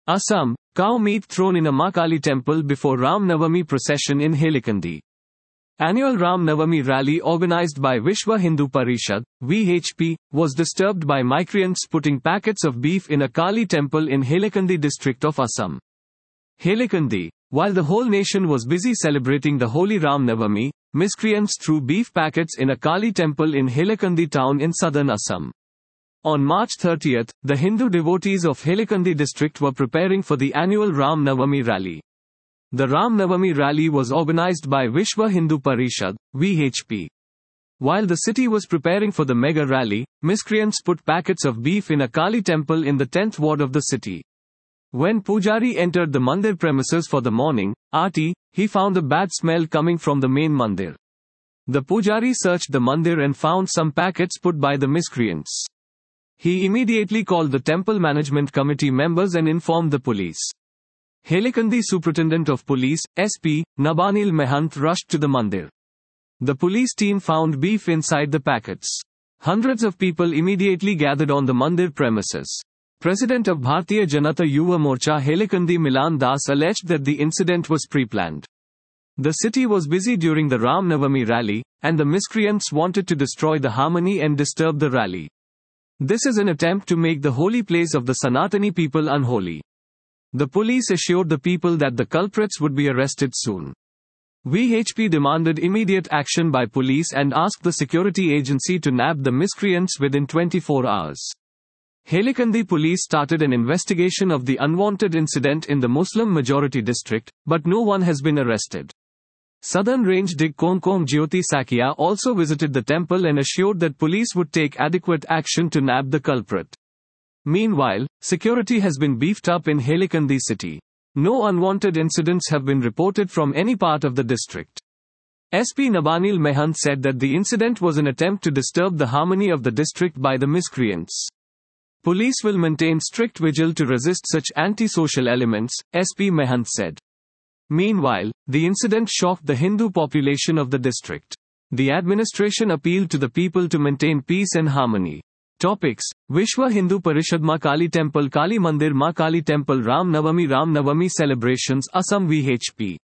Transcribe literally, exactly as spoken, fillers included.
Assam, cow meat thrown in a Ma Kali temple before Ram Navami procession in Hailakandi. Annual Ram Navami rally organized by Vishwa Hindu Parishad, V H P, was disturbed by miscreants putting packets of beef in a Kali temple in Hailakandi district of Assam. Hailakandi. While the whole nation was busy celebrating the holy Ram Navami, miscreants threw beef packets in a Kali temple in Hailakandi town in southern Assam. On March thirtieth, the Hindu devotees of Hailakandi district were preparing for the annual Ram Navami rally. The Ram Navami rally was organized by Vishwa Hindu Parishad, V H P. While the city was preparing for the mega rally, miscreants put packets of beef in a Kali temple in the tenth ward of the city. When Pujari entered the mandir premises for the morning aarti, he found a bad smell coming from the main mandir. The Pujari searched the mandir and found some packets put by the miscreants. He immediately called the temple management committee members and informed the police. Hailakandi Superintendent of Police, S P, Nabanil Mehant rushed to the mandir. The police team found beef inside the packets. Hundreds of people immediately gathered on the mandir premises. President of Bharatiya Janata Yuva Morcha Hailakandi Milan Das alleged that the incident was pre-planned. The city was busy during the Ram Navami rally, and the miscreants wanted to destroy the harmony and disturb the rally. This is an attempt to make the holy place of the Sanatani people unholy. The police assured the people that the culprits would be arrested soon. V H P demanded immediate action by police and asked the security agency to nab the miscreants within twenty-four hours. Hailakandi police started an investigation of the unwanted incident in the Muslim-majority district, but no one has been arrested. Southern Range Dig Konkom Jyoti Sakia also visited the temple and assured that police would take adequate action to nab the culprit. Meanwhile, security has been beefed up in Hailakandi city. No unwanted incidents have been reported from any part of the district. S P Nabanil Mehant said that the incident was an attempt to disturb the harmony of the district by the miscreants. Police will maintain strict vigil to resist such anti-social elements, S P Mehant said. Meanwhile, the incident shocked the Hindu population of the district. The administration appealed to the people to maintain peace and harmony. Topics: Vishwa Hindu Parishad Ma Kali Temple, Kali Mandir, Ma Kali Temple, Ram Navami, Ram Navami celebrations, Assam. V H P.